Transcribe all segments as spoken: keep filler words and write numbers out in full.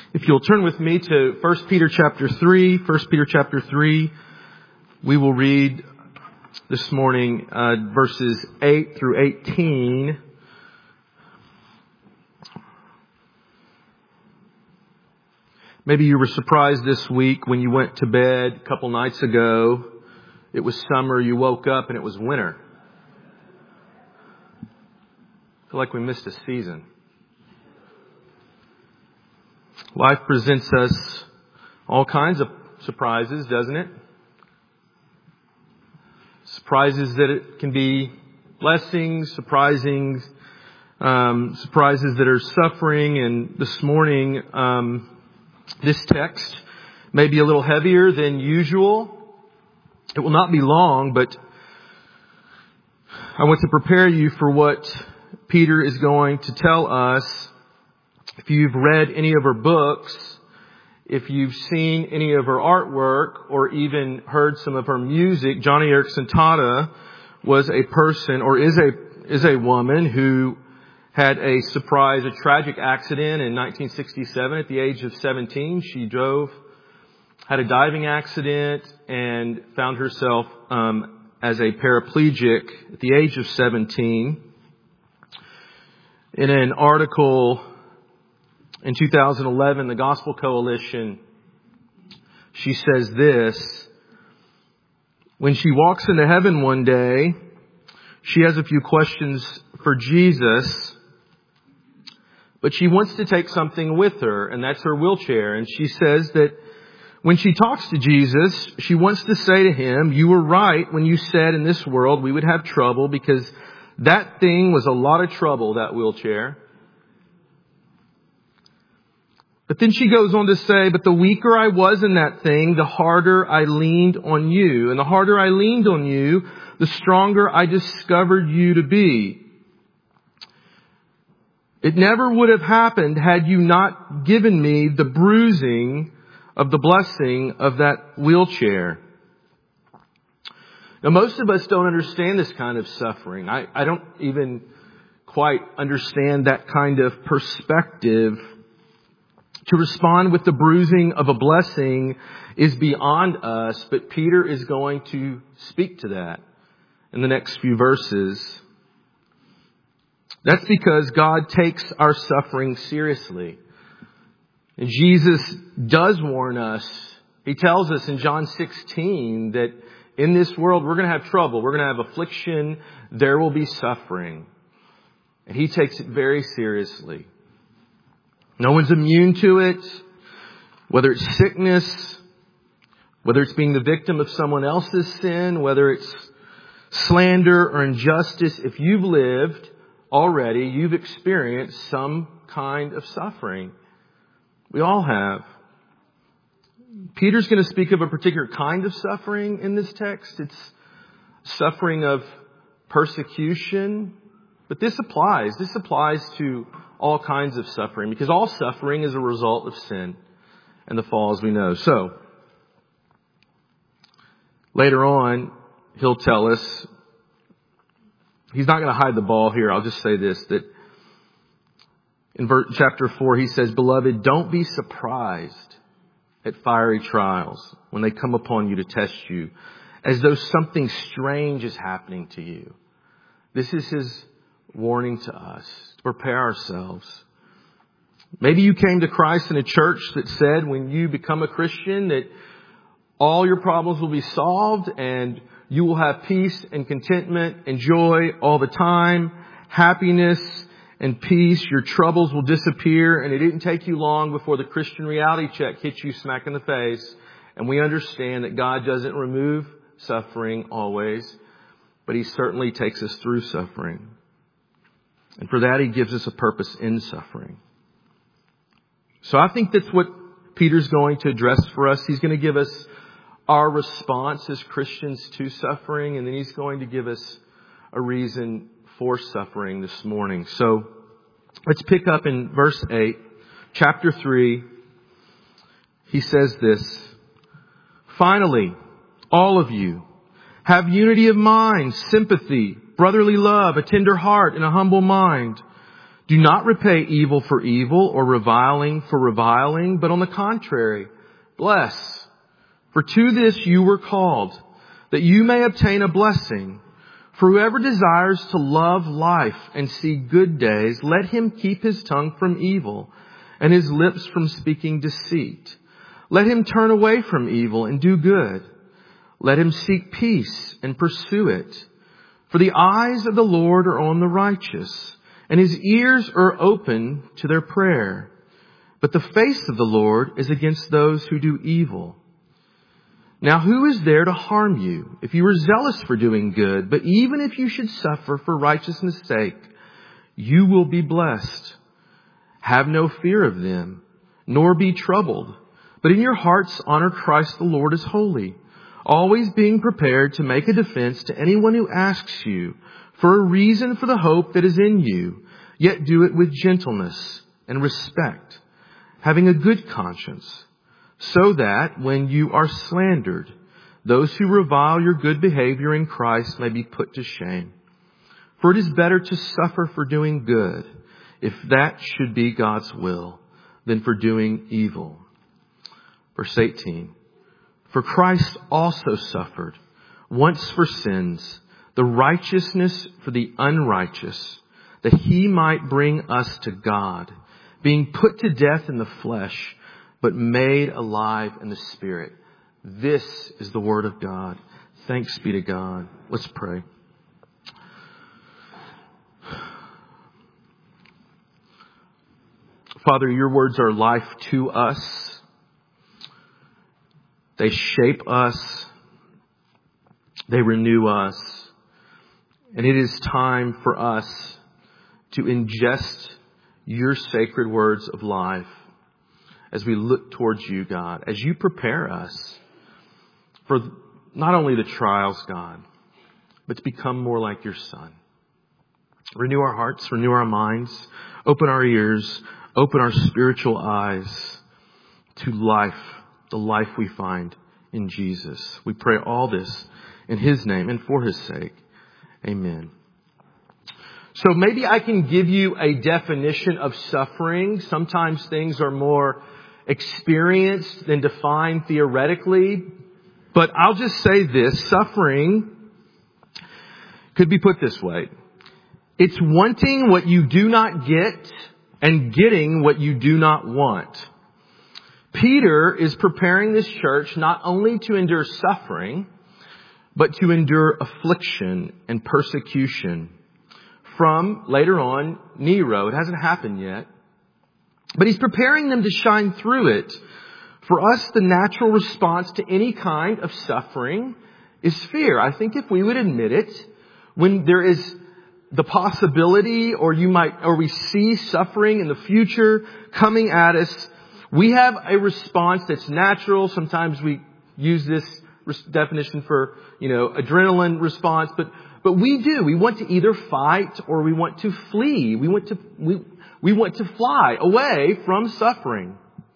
If you'll turn with me to First Peter chapter three, First Peter chapter three, we will read this morning uh, verses eight through eighteen. Maybe you were surprised this week when you went to bed a couple nights ago. It was summer, you woke up and it was winter. I feel like we missed a season. Life presents us all kinds of surprises, doesn't it? Surprises that it can be blessings, surprising, um, surprises that are suffering. And this morning, um, this text may be a little heavier than usual. It will not be long, but I want to prepare you for what Peter is going to tell us. If you've read any of her books, if you've seen any of her artwork, or even heard some of her music, Johnny Erickson Tata was a person, or is a is a woman who had a surprise, a tragic accident in nineteen sixty-seven at the age of seventeen. She drove, had a diving accident, and found herself um, as a paraplegic at the age of seventeen. In an article in two thousand eleven, the Gospel Coalition, she says this: when she walks into heaven one day, she has a few questions for Jesus, but she wants to take something with her, and that's her wheelchair. And she says that when she talks to Jesus, she wants to say to him, "You were right when you said in this world we would have trouble, because that thing was a lot of trouble, that wheelchair." But then she goes on to say, "But the weaker I was in that thing, the harder I leaned on you. And the harder I leaned on you, the stronger I discovered you to be. It never would have happened had you not given me the bruising of the blessing of that wheelchair." Now, most of us don't understand this kind of suffering. I, I don't even quite understand that kind of perspective. To respond with the bruising of a blessing is beyond us, but Peter is going to speak to that in the next few verses. That's because God takes our suffering seriously. And Jesus does warn us. He tells us in John sixteen that in this world we're going to have trouble. We're going to have affliction. There will be suffering. And He takes it very seriously. No one's immune to it, whether it's sickness, whether it's being the victim of someone else's sin, whether it's slander or injustice. If you've lived already, you've experienced some kind of suffering. We all have. Peter's going to speak of a particular kind of suffering in this text. It's suffering of persecution. But this applies. This applies to all kinds of suffering, because all suffering is a result of sin and the fall, as we know. So, later on, he'll tell us, he's not going to hide the ball here. I'll just say this, that in chapter four, he says, "Beloved, don't be surprised at fiery trials when they come upon you to test you, as though something strange is happening to you." This is his warning to us to prepare ourselves. Maybe you came to Christ in a church that said when you become a Christian that all your problems will be solved and you will have peace and contentment and joy all the time, happiness and peace. Your troubles will disappear, and it didn't take you long before the Christian reality check hits you smack in the face. And we understand that God doesn't remove suffering always, but He certainly takes us through suffering. And for that, He gives us a purpose in suffering. So I think that's what Peter's going to address for us. He's going to give us our response as Christians to suffering, and then He's going to give us a reason for suffering this morning. So let's pick up in verse eight, chapter three. He says this: "Finally, all of you, have unity of mind, sympathy, brotherly love, a tender heart, and a humble mind. Do not repay evil for evil or reviling for reviling, but on the contrary, bless. For to this you were called, that you may obtain a blessing. For whoever desires to love life and see good days, let him keep his tongue from evil and his lips from speaking deceit. Let him turn away from evil and do good. Let him seek peace and pursue it. For the eyes of the Lord are on the righteous, and his ears are open to their prayer. But the face of the Lord is against those who do evil. Now who is there to harm you if you are zealous for doing good? But even if you should suffer for righteousness' sake, you will be blessed. Have no fear of them, nor be troubled. But in your hearts honor Christ the Lord as holy, always being prepared to make a defense to anyone who asks you for a reason for the hope that is in you, yet do it with gentleness and respect, having a good conscience, so that when you are slandered, those who revile your good behavior in Christ may be put to shame. For it is better to suffer for doing good, if that should be God's will, than for doing evil. Verse eighteen. For Christ also suffered once for sins, the righteousness for the unrighteous, that he might bring us to God, being put to death in the flesh, but made alive in the Spirit. This is the word of God. Thanks be to God. Let's pray. Father, your words are life to us. They shape us. They renew us. And it is time for us to ingest your sacred words of life as we look towards you, God, as you prepare us for not only the trials, God, but to become more like your Son. Renew our hearts, renew our minds, open our ears, open our spiritual eyes to life, the life we find in Jesus. We pray all this in his name and for his sake. Amen. So maybe I can give you a definition of suffering. Sometimes things are more experienced than defined theoretically. But I'll just say this. Suffering could be put this way. It's wanting what you do not get and getting what you do not want. Peter is preparing this church not only to endure suffering, but to endure affliction and persecution from, later on, Nero. It hasn't happened yet. But he's preparing them to shine through it. For us, the natural response to any kind of suffering is fear. I think if we would admit it, when there is the possibility or you might, or we see suffering in the future coming at us, we have a response that's natural. Sometimes we use this definition for, you know, adrenaline response, but, but we do. We want to either fight or we want to flee. We want to, we, we want to fly away from suffering.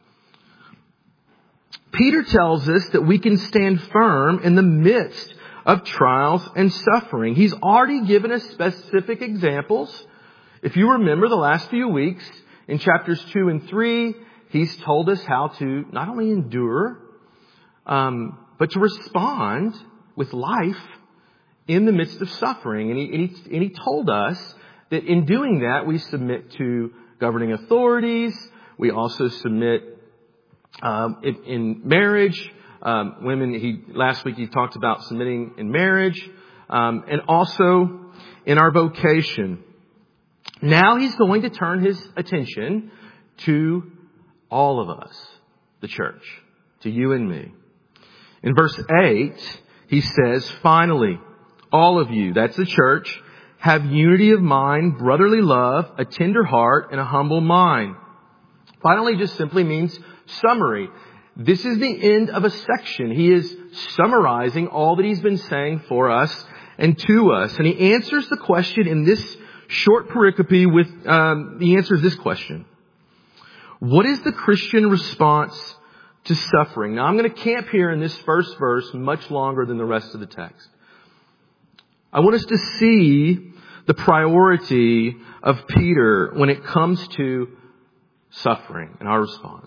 Peter tells us that we can stand firm in the midst of trials and suffering. He's already given us specific examples. If you remember the last few weeks in chapters two and three, he's told us how to not only endure, um, but to respond with life in the midst of suffering. And he, and he, and he told us that in doing that, we submit to governing authorities. We also submit um, in, in marriage. Um, women, he, last week he talked about submitting in marriage, um, and also in our vocation. Now he's going to turn his attention to all of us, the church, to you and me. In verse eight, he says, finally, all of you, that's the church, have unity of mind, brotherly love, a tender heart, and a humble mind. Finally just simply means summary. This is the end of a section. He is summarizing all that he's been saying for us and to us. And he answers the question in this short pericope with, um, he answers this question. What is the Christian response to suffering? Now I'm going to camp here in this first verse much longer than the rest of the text. I want us to see the priority of Peter when it comes to suffering and our response?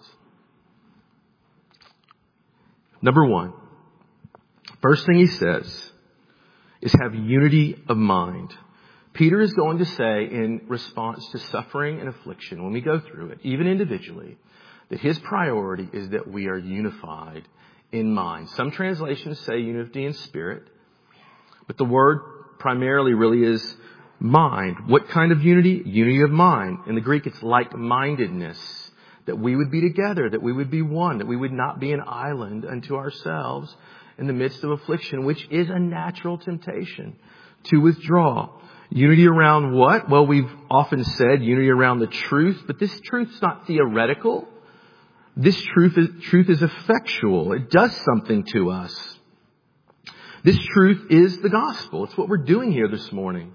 Number one, first thing he says is have unity of mind. Peter is going to say in response to suffering and affliction, when we go through it, even individually, that his priority is that we are unified in mind. Some translations say unity in spirit, but the word primarily really is mind. What kind of unity? Unity of mind. In the Greek, it's like-mindedness. That we would be together, that we would be one, that we would not be an island unto ourselves in the midst of affliction, which is a natural temptation to withdraw. Unity around what? Well, we've often said unity around the truth, but this truth's not theoretical. This truth is, truth is effectual. It does something to us. This truth is the gospel. It's what we're doing here this morning.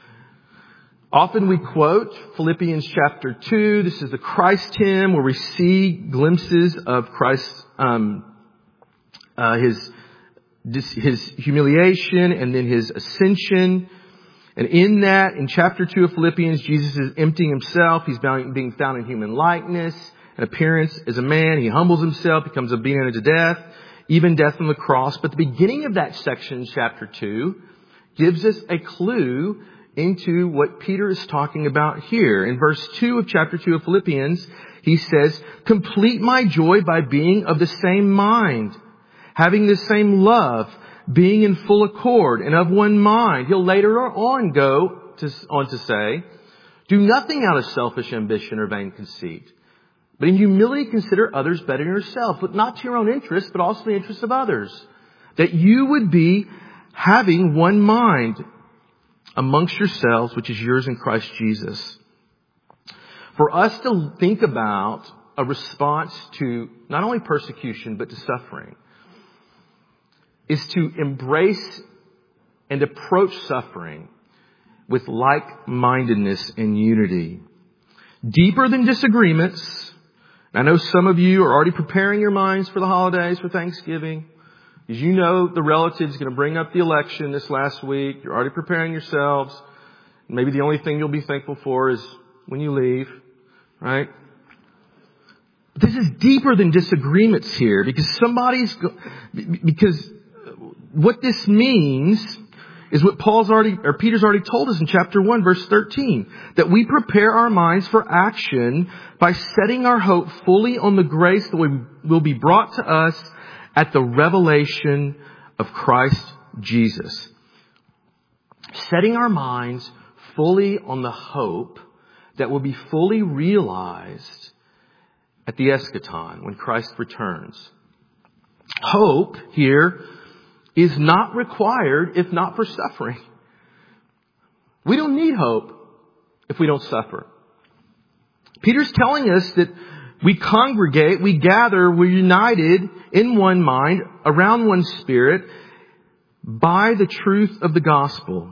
Often we quote Philippians chapter two. This is the Christ hymn where we see glimpses of Christ's, um, uh, his, his humiliation and then his ascension. And in that, in chapter two of Philippians, Jesus is emptying himself. He's being found in human likeness and appearance as a man. He humbles himself, becomes obedient unto death, even death on the cross. But the beginning of that section, chapter two, gives us a clue into what Peter is talking about here. In verse two of chapter two of Philippians, he says, complete my joy by being of the same mind, having the same love, being in full accord and of one mind. He'll later on go to, on to say, do nothing out of selfish ambition or vain conceit, but in humility consider others better than yourself, but not to your own interest, but also the interests of others, that you would be having one mind amongst yourselves, which is yours in Christ Jesus. For us to think about a response to not only persecution, but to suffering, is to embrace and approach suffering with like-mindedness and unity. Deeper than disagreements. I know some of you are already preparing your minds for the holidays, for Thanksgiving. As you know, the relative's going to bring up the election this last week. You're already preparing yourselves. Maybe the only thing you'll be thankful for is when you leave, right? But this is deeper than disagreements here, because somebody's, go- because what this means is what Paul's already, or Peter's already told us in chapter one, verse thirteen, that we prepare our minds for action by setting our hope fully on the grace that will be brought to us at the revelation of Christ Jesus. Setting our minds fully on the hope that will be fully realized at the eschaton, when Christ returns. Hope here is not required if not for suffering. We don't need hope if we don't suffer. Peter's telling us that we congregate, we gather, we're united in one mind, around one spirit, by the truth of the gospel.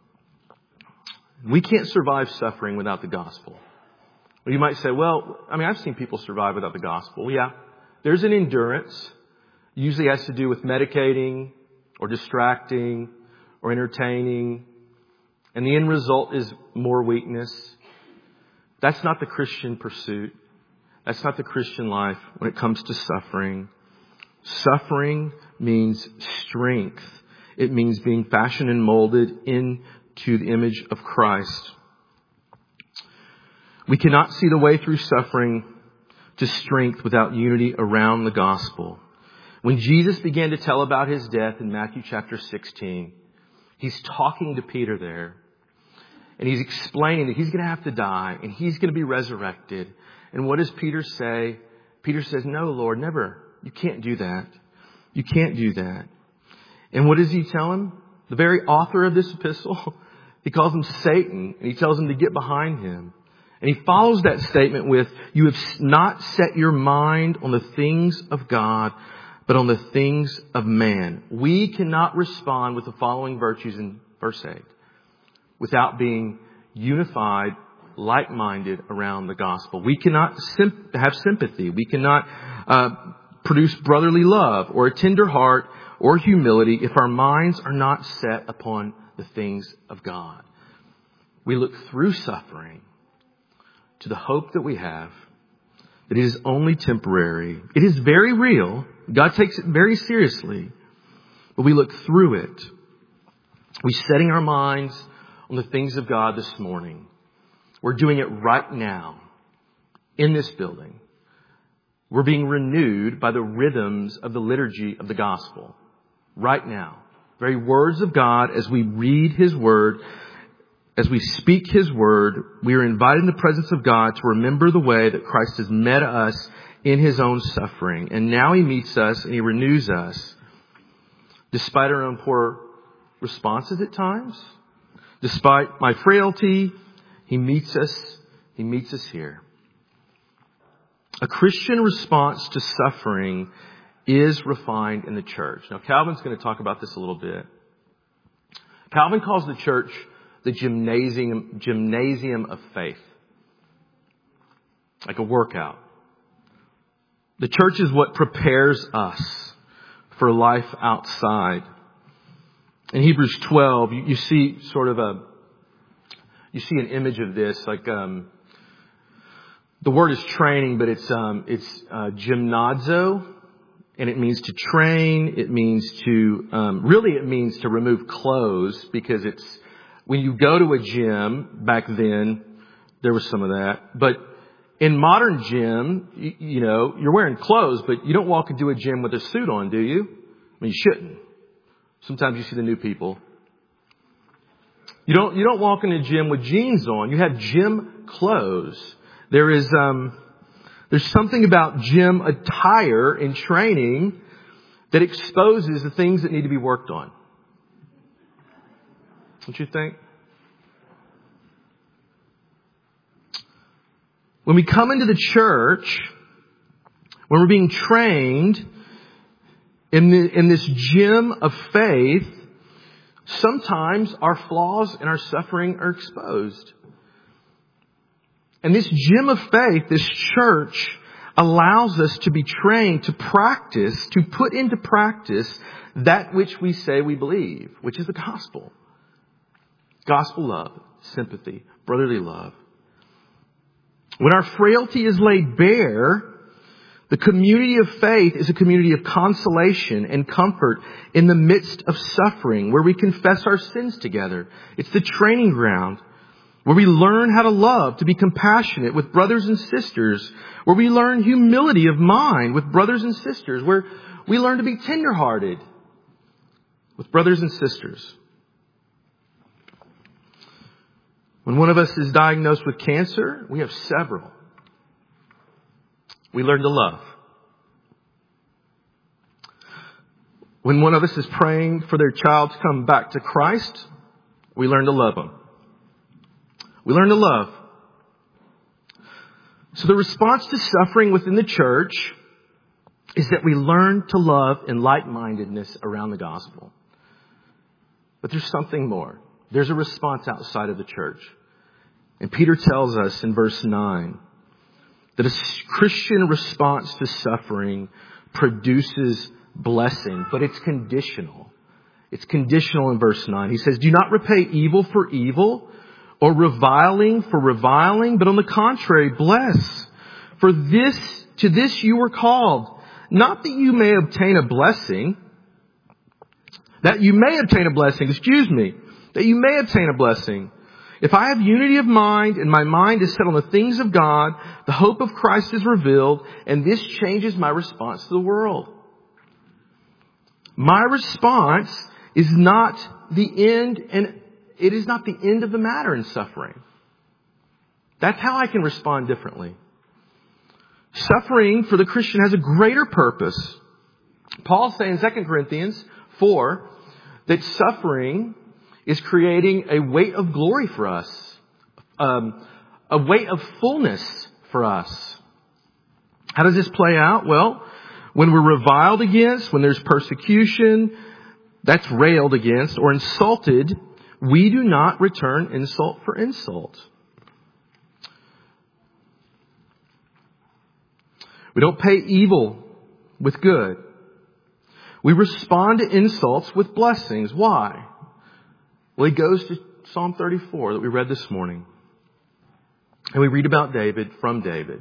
We can't survive suffering without the gospel. Well, you might say, well, I mean, I've seen people survive without the gospel. Yeah, there's an endurance. Usually has to do with medicating or distracting or entertaining. And the end result is more weakness. That's not the Christian pursuit. That's not the Christian life when it comes to suffering. Suffering means strength. It means being fashioned and molded into the image of Christ. We cannot see the way through suffering to strength without unity around the gospel. When Jesus began to tell about his death in Matthew chapter sixteen, he's talking to Peter there. And he's explaining that he's going to have to die and he's going to be resurrected. And what does Peter say? Peter says, no, Lord, never. You can't do that. You can't do that. And what does he tell him? The very author of this epistle, he calls him Satan, and he tells him to get behind him. And he follows that statement with, you have not set your mind on the things of God, but on the things of man. We cannot respond with the following virtues in verse eight without being unified, like-minded around the gospel. We cannot sim- have sympathy. We cannot uh, produce brotherly love or a tender heart or humility if our minds are not set upon the things of God. we look through suffering to the hope that we have, that it is only temporary. It is very real. God takes it very seriously. But we look through it. We're setting our minds on the things of God this morning. We're doing it right now in this building. We're being renewed by the rhythms of the liturgy of the gospel right now. Very words of God, as we read His word, as we speak His word, we are invited in the presence of God to remember the way that Christ has met us in His own suffering. And now He meets us and He renews us. Despite our own poor responses at times, despite my frailty, He meets us. He meets us here. A Christian response to suffering is refined in the church. Now, Calvin's going to talk about this a little bit. Calvin calls the church the gymnasium, gymnasium of faith. Like a workout. The church is what prepares us for life outside. In Hebrews twelve, you, you see sort of a, you see an image of this, like, um, the word is training, but it's, um, it's, uh, gymnazo, and it means to train. It means to, um, really it means to remove clothes, because it's, when you go to a gym, back then, there was some of that, but in modern gym, you, you know, you're wearing clothes, but you don't walk into a gym with a suit on, do you? I mean, you shouldn't. Sometimes you see the new people. You don't, you don't walk in a gym with jeans on. You have gym clothes. There is, um, there's something about gym attire and training that exposes the things that need to be worked on. Don't you think? When we come into the church, when we're being trained in, the, in this gym of faith, sometimes our flaws and our suffering are exposed. And this gym of faith, this church, allows us to be trained to practice, to put into practice that which we say we believe, which is the gospel. Gospel love, sympathy, brotherly love. When our frailty is laid bare, the community of faith is a community of consolation and comfort in the midst of suffering, where we confess our sins together. It's the training ground where we learn how to love, to be compassionate with brothers and sisters, where we learn humility of mind with brothers and sisters, where we learn to be tenderhearted with brothers and sisters. When one of us is diagnosed with cancer, we have several. We learn to love. When one of us is praying for their child to come back to Christ, we learn to love them. We learn to love. So the response to suffering within the church is that we learn to love in like-mindedness around the gospel. But there's something more. There's a response outside of the church. And Peter tells us in verse nine that a Christian response to suffering produces blessing, but it's conditional. It's conditional in verse nine. He says, do not repay evil for evil or reviling for reviling, but on the contrary, bless. For this, to this you were called, not that you may obtain a blessing, that you may obtain a blessing, excuse me, that you may obtain a blessing. If I have unity of mind and my mind is set on the things of God, the hope of Christ is revealed, and this changes my response to the world. My response is not the end, and it is not the end of the matter in suffering. That's how I can respond differently. Suffering for the Christian has a greater purpose. Paul's saying in Second Corinthians four that suffering is creating a weight of glory for us, um, a weight of fullness for us. How does this play out? Well, when we're reviled against, when there's persecution, that's railed against or insulted, we do not return insult for insult. We don't pay evil with good. We respond to insults with blessings. Why? Well, he goes to Psalm thirty-four that we read this morning, and we read about David from David,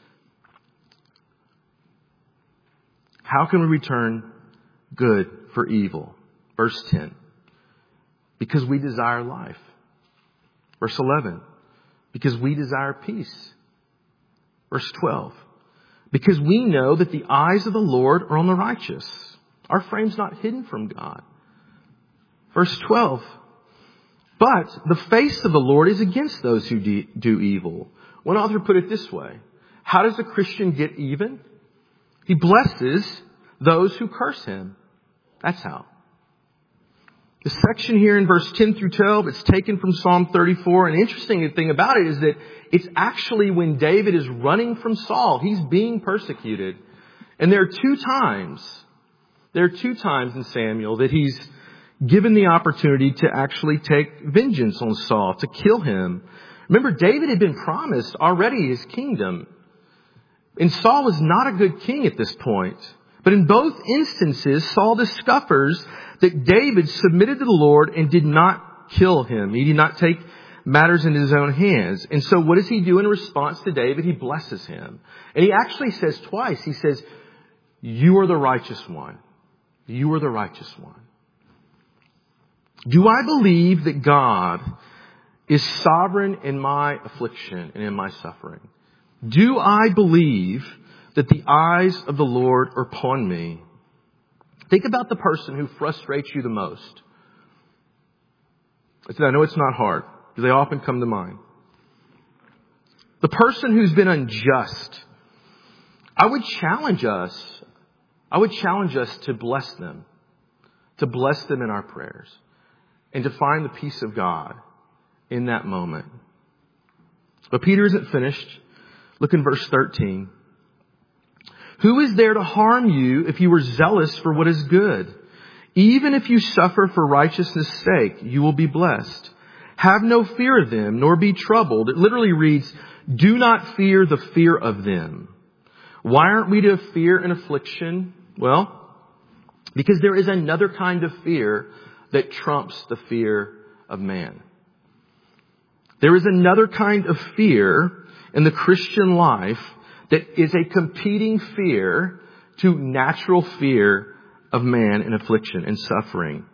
how can we return good for evil? Verse ten, because we desire life. Verse eleven, because we desire peace. Verse twelve, because we know that the eyes of the Lord are on the righteous. Our frame's not hidden from God. Verse twelve, but the face of the Lord is against those who de- do evil. One author put it this way: how does a Christian get even? He blesses those who curse him. That's how. The section here in verse ten through twelve, it's taken from Psalm thirty-four. And the interesting thing about it is that it's actually when David is running from Saul. He's being persecuted. And there are two times, there are two times in Samuel that he's given the opportunity to actually take vengeance on Saul, to kill him. Remember, David had been promised already his kingdom. And Saul was not a good king at this point. But in both instances, Saul discovers that David submitted to the Lord and did not kill him. He did not take matters into his own hands. And so what does he do in response to David? He blesses him. And he actually says twice, he says, you are the righteous one. You are the righteous one. Do I believe that God is sovereign in my affliction and in my suffering? Do I believe that the eyes of the Lord are upon me? Think about the person who frustrates you the most. I know it's not hard, because they often come to mind. The person who's been unjust. I would challenge us, I would challenge us to bless them, to bless them in our prayers, and to find the peace of God in that moment. But Peter isn't finished. Look in verse thirteen. Who is there to harm you if you are zealous for what is good? Even if you suffer for righteousness' sake, you will be blessed. Have no fear of them, nor be troubled. It literally reads, do not fear the fear of them. Why aren't we to fear an affliction? Well, because there is another kind of fear that trumps the fear of man. There is another kind of fear in the Christian life that is a competing fear to natural fear of man and affliction and suffering.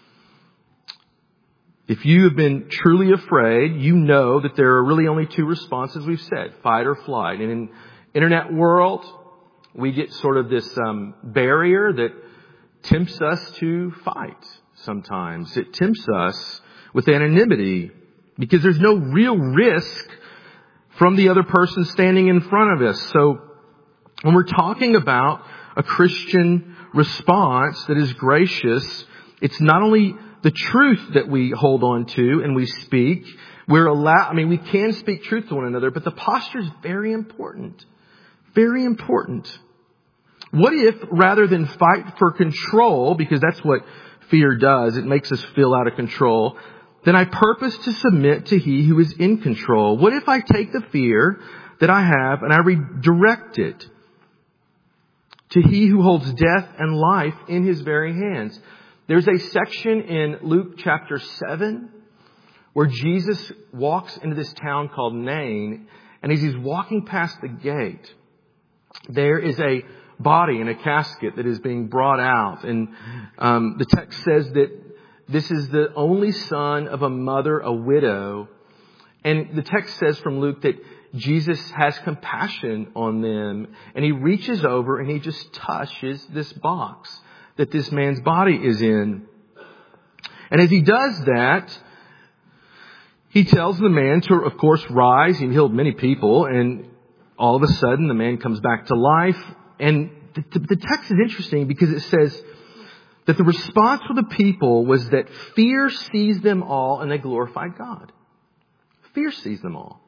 If you have been truly afraid, you know that there are really only two responses we've said, fight or flight. And in internet world, we get sort of this um, barrier that tempts us to fight sometimes. It tempts us with anonymity because there's no real risk from the other person standing in front of us. So when we're talking about a Christian response that is gracious, it's not only the truth that we hold on to and we speak. We're allowed, I mean, we can speak truth to one another, but the posture is very important. Very important. What if rather than fight for control, because that's what fear does, it makes us feel out of control, then I purpose to submit to He who is in control. What if I take the fear that I have and I redirect it to He who holds death and life in His very hands? There's a section in Luke chapter seven where Jesus walks into this town called Nain, and as He's walking past the gate, there is a body in a casket that is being brought out. And um, the text says that this is the only son of a mother, a widow. And the text says from Luke that Jesus has compassion on them. And He reaches over and He just touches this box that this man's body is in. And as He does that, He tells the man to, of course, rise. He healed many people. And all of a sudden, the man comes back to life. And the, the text is interesting because it says that the response of the people was that fear seized them all and they glorified God. Fear seized them all.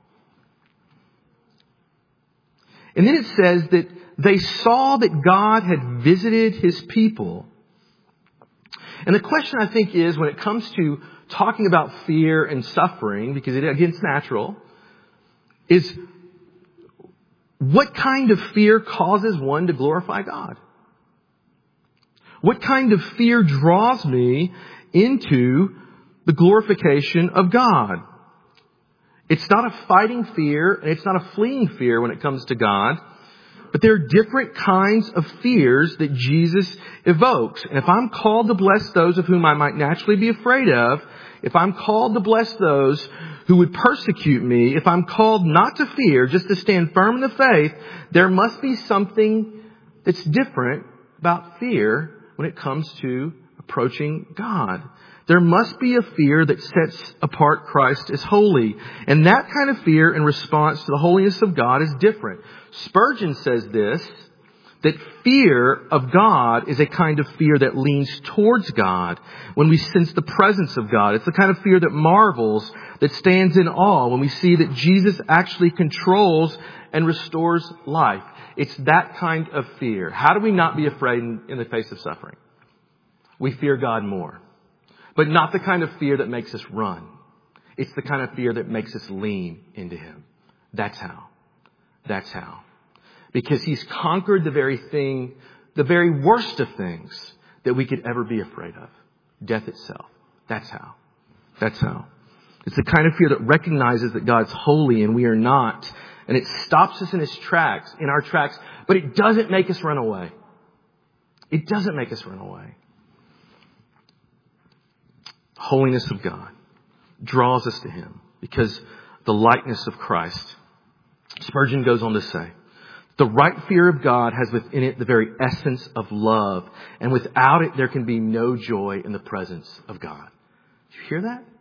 And then it says that they saw that God had visited His people. And the question, I think, is when it comes to talking about fear and suffering, because it, again, it's natural, is what kind of fear causes one to glorify God? What kind of fear draws me into the glorification of God. It's not a fighting fear, and it's not a fleeing fear when it comes to God. But there are different kinds of fears that Jesus evokes. And if I'm called to bless those of whom I might naturally be afraid of, if I'm called to bless those who would persecute me, if I'm called not to fear, just to stand firm in the faith, there must be something that's different about fear when it comes to approaching God. There must be a fear that sets apart Christ as holy. And that kind of fear in response to the holiness of God is different. Spurgeon says this, that fear of God is a kind of fear that leans towards God when we sense the presence of God. It's the kind of fear that marvels, that stands in awe when we see that Jesus actually controls and restores life. It's that kind of fear. How do we not be afraid in, in the face of suffering? We fear God more. But not the kind of fear that makes us run. It's the kind of fear that makes us lean into Him. That's how. That's how. Because He's conquered the very thing, the very worst of things that we could ever be afraid of. Death itself. That's how. That's how. It's the kind of fear that recognizes that God's holy and we are not. And it stops us in His tracks, in our tracks. But it doesn't make us run away. It doesn't make us run away. Holiness of God draws us to Him because the likeness of Christ. Spurgeon goes on to say, the right fear of God has within it the very essence of love, and without it there can be no joy in the presence of God. Did you hear that?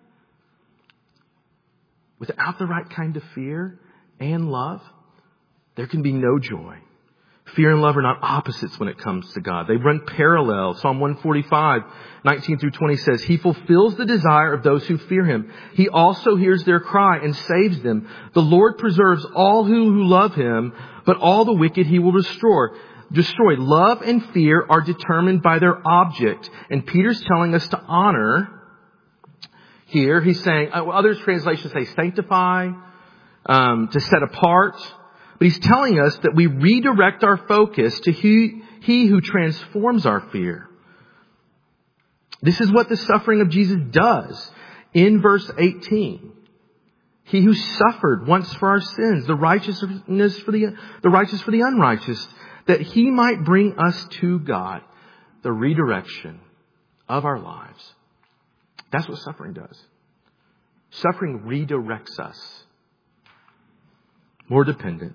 Without the right kind of fear and love, there can be no joy. Fear and love are not opposites when it comes to God. They run parallel. Psalm one forty-five, nineteen through twenty says, He fulfills the desire of those who fear Him. He also hears their cry and saves them. The Lord preserves all who, who love Him, but all the wicked He will destroy. Destroy. Love and fear are determined by their object. And Peter's telling us to honor. Here, he's saying, other translations say sanctify, um, to set apart. But he's telling us that we redirect our focus to he, he who transforms our fear. This is what the suffering of Jesus does. In verse eighteen, He who suffered once for our sins, the righteousness for the, the righteous for the unrighteous, that He might bring us to God, the redirection of our lives. That's what suffering does. Suffering redirects us. More dependent.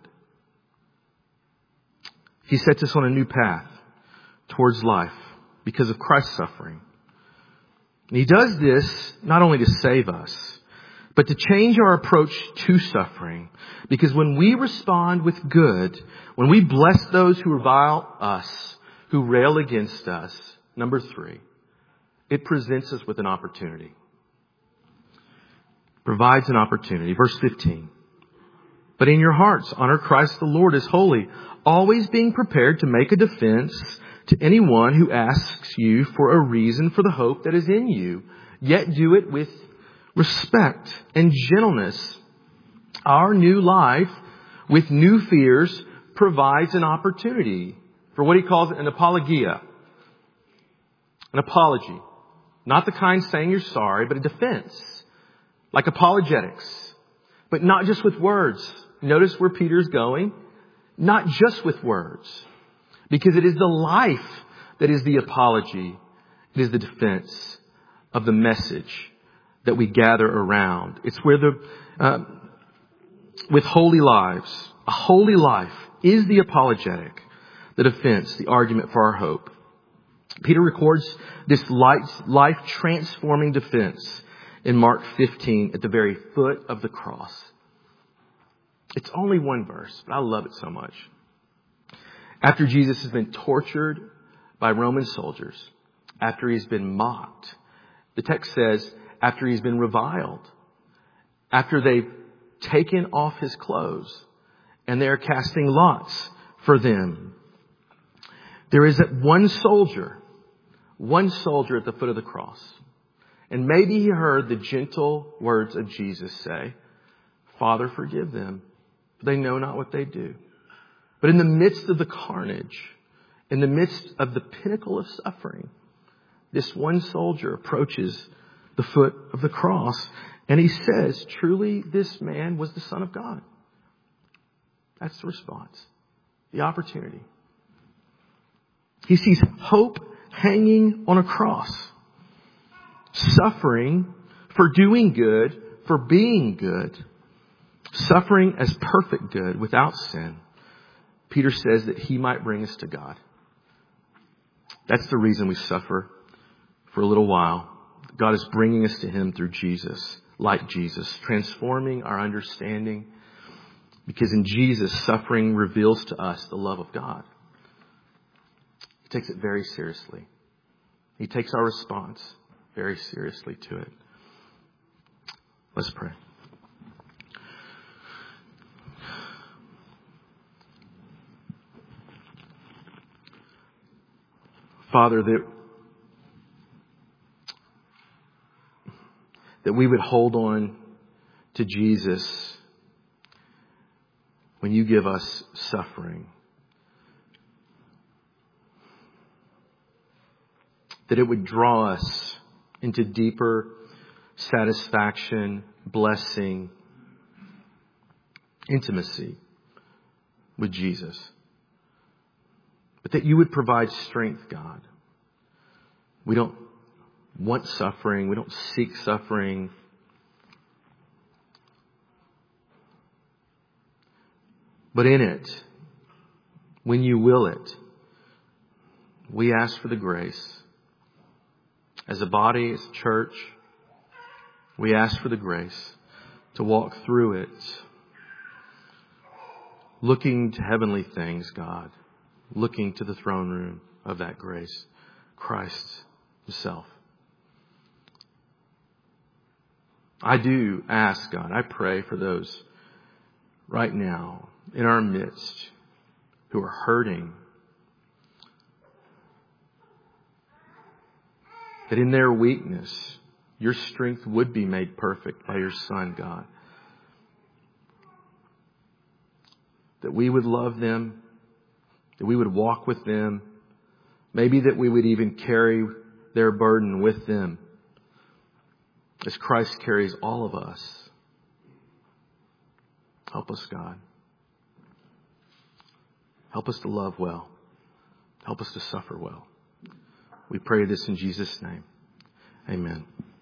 He sets us on a new path towards life because of Christ's suffering. And He does this not only to save us, but to change our approach to suffering. Because when we respond with good, when we bless those who revile us, who rail against us, number three, it presents us with an opportunity. Provides an opportunity. Verse fifteen. But in your hearts, honor Christ the Lord as holy, always being prepared to make a defense to anyone who asks you for a reason for the hope that is in you, yet do it with respect and gentleness. Our new life with new fears provides an opportunity for what he calls an apologia. An apology. Not the kind saying you're sorry, but a defense. Like apologetics. But not just with words. Notice where Peter's going. Not just with words. Because it is the life that is the apology. It is the defense of the message that we gather around. It's where the, uh, with holy lives, a holy life is the apologetic, the defense, the argument for our hope. Peter records this life transforming defense in Mark fifteen at the very foot of the cross. It's only one verse, but I love it so much. After Jesus has been tortured by Roman soldiers, after he's been mocked, the text says, after he's been reviled, after they've taken off his clothes and they're casting lots for them, there is one soldier, one soldier at the foot of the cross. And maybe he heard the gentle words of Jesus say, Father, forgive them. They know not what they do. But in the midst of the carnage, in the midst of the pinnacle of suffering, this one soldier approaches the foot of the cross. And he says, truly, this man was the Son of God. That's the response. The opportunity. He sees hope hanging on a cross. Suffering for doing good, for being good. Suffering as perfect good without sin. Peter says that he might bring us to God. That's the reason we suffer for a little while. God is bringing us to Him through Jesus, like Jesus, transforming our understanding. Because in Jesus, suffering reveals to us the love of God. He takes it very seriously. He takes our response very seriously to it. Let's pray. Father, that, that we would hold on to Jesus when you give us suffering. That it would draw us into deeper satisfaction, blessing, intimacy with Jesus. But that you would provide strength, God. We don't want suffering. We don't seek suffering. But in it, when you will it, we ask for the grace. As a body, as a church, we ask for the grace to walk through it, looking to heavenly things, God, looking to the throne room of that grace, Christ Himself. I do ask, God, I pray for those right now in our midst who are hurting, that in their weakness, your strength would be made perfect by your Son, God. That we would love them, that we would walk with them, maybe that we would even carry their burden with them as Christ carries all of us. Help us, God. Help us to love well. Help us to suffer well. We pray this in Jesus' name. Amen.